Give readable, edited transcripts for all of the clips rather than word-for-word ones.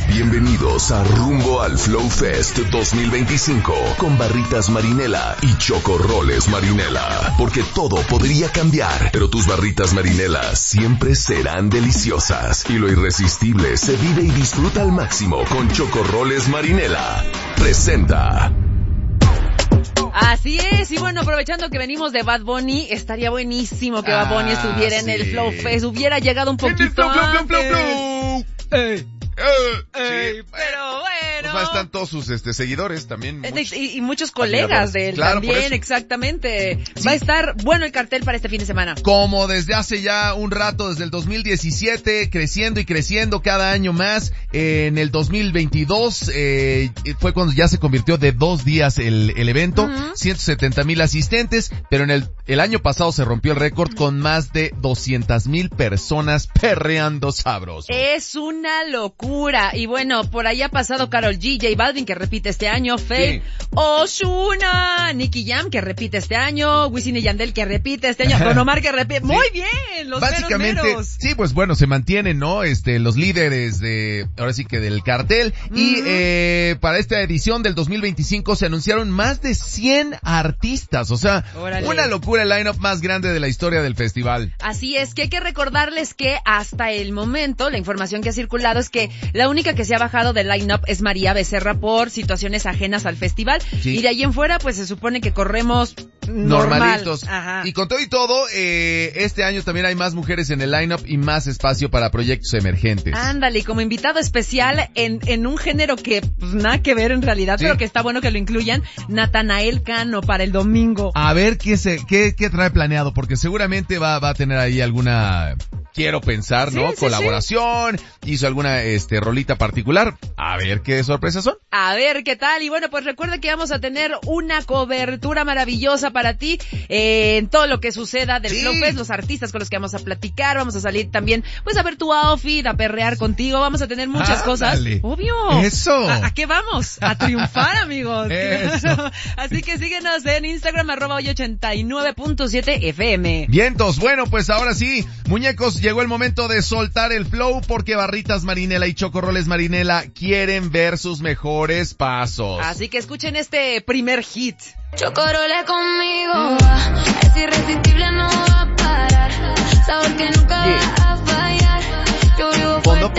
Bienvenidos a Rumbo al Flow Fest 2025 con Barritas Marinela y Chocorroles Marinela. Porque todo podría cambiar, pero tus barritas Marinela siempre serán deliciosas. Y lo irresistible se vive y disfruta al máximo con Chocorroles Marinela. Presenta. Así es, y bueno, aprovechando que venimos de Bad Bunny, estaría buenísimo que Bad Bunny estuviera en el Flow Fest, hubiera llegado un poquito antes. Pero bueno. Pues están todos sus seguidores también. Y muchos colegas de él, claro, también, exactamente. Sí. Va a estar bueno el cartel para este fin de semana. Como desde hace ya un rato, desde el 2017, creciendo y creciendo cada año más. En el 2022 fue cuando ya se convirtió de 2 días el evento. 170,000 asistentes, pero en el año pasado se rompió el récord con más de 200,000 personas perreando sabroso. Es una locura. Y bueno, por ahí ha pasado Karol G, J Balvin, que repite este año, Faye, Ozuna, Nicky Jam, que repite este año, Wisin y Yandel, que repite este año, Don Omar, que repite. Muy bien, los básicamente, meros. Sí, pues bueno, se mantienen, ¿no? Los líderes ahora sí que del cartel. Y para esta edición del 2025 se anunciaron más de 100 artistas. O sea, órale, una locura, el line-up más grande de la historia del festival. Así es, que hay que recordarles que hasta el momento, la información que ha circulado es que la única que se ha bajado del line-up es María Becerra por situaciones ajenas al festival. Sí. Y de ahí en fuera, pues se supone que corremos normalitos. Ajá. Y con todo y todo, este año también hay más mujeres en el line-up y más espacio para proyectos emergentes. Ándale, y como invitado especial en un género que pues nada que ver en realidad, sí, pero que está bueno que lo incluyan, Natanael Cano para el domingo. A ver qué trae planeado, porque seguramente va a tener ahí alguna, quiero pensar, ¿no? Sí, colaboración, sí. Hizo alguna rolita particular. A ver qué sorpresas son. A ver qué tal. Y bueno, pues recuerda que vamos a tener una cobertura maravillosa para ti en todo lo que suceda del Flow Fest, los artistas con los que vamos a platicar, vamos a salir también, pues a ver tu outfit, a perrear contigo, vamos a tener muchas cosas. Obvio. Eso. ¿A qué vamos? A triunfar, amigos. Eso. Así que síguenos en Instagram, @hoy89.7 FM. Vientos, bueno, pues ahora sí, muñecos, llegó el momento de soltar el flow porque Barritas Marinela y Chocorroles Marinela quieren ver sus mejores pasos. Así que escuchen este primer hit. Chocorroles conmigo, es irresistible, no va a parar. Sabor que nunca va a fallar. Yo vivo fondo.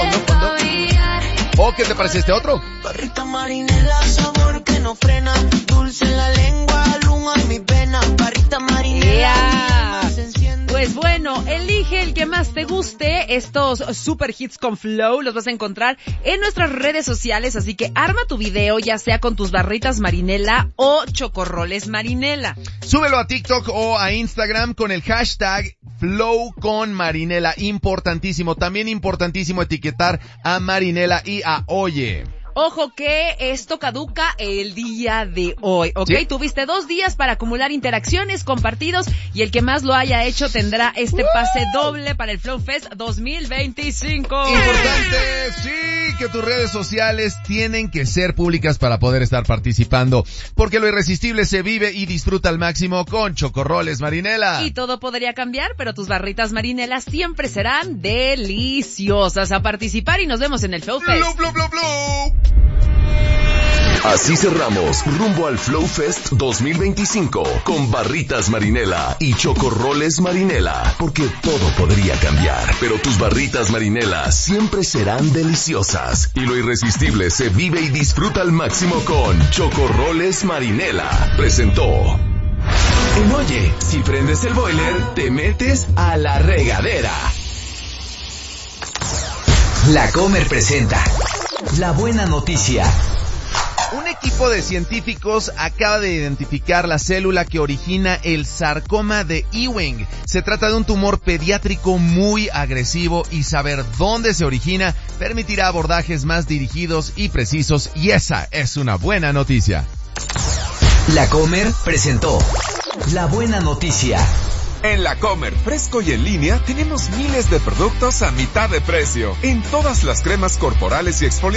¿O qué te parece este otro? Barrita Marinela, sabor que no frena. Dulce en la lengua, luma en mi pena. Barrita Marinela. Pues bueno, elige el que más te guste. Estos super hits con flow los vas a encontrar en nuestras redes sociales, así que arma tu video ya sea con tus barritas Marinela o Chocorroles Marinela. Súbelo a TikTok o a Instagram con el hashtag Flow con Marinela. Importantísimo, también importantísimo etiquetar a Marinela y a Oye. Ojo que esto caduca el día de hoy, ¿ok? ¿Sí? Tuviste 2 días para acumular interacciones, compartidos, y el que más lo haya hecho tendrá este pase doble para el Flow Fest 2025. Importante, sí, que tus redes sociales tienen que ser públicas para poder estar participando, porque lo irresistible se vive y disfruta al máximo con Chocorroles Marinela. Y todo podría cambiar, pero tus barritas Marinela siempre serán deliciosas. A participar y nos vemos en el Flow Fest. Blow, blow, blow, blow. Así cerramos Rumbo al Flow Fest 2025 con Barritas Marinela y Chocorroles Marinela, porque todo podría cambiar, pero tus barritas Marinela siempre serán deliciosas y lo irresistible se vive y disfruta al máximo con Chocorroles Marinela. Presentó. En Oye, si prendes el boiler, te metes a la regadera. La Comer presenta La Buena Noticia. Un equipo de científicos acaba de identificar la célula que origina el sarcoma de Ewing. Se trata de un tumor pediátrico muy agresivo y saber dónde se origina permitirá abordajes más dirigidos y precisos, y esa es una buena noticia. La Comer presentó La Buena Noticia. En La Comer, fresco y en línea, tenemos miles de productos a mitad de precio. En todas las cremas corporales y exfoliantes